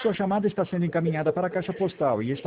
Sua chamada está sendo encaminhada para a caixa postal e está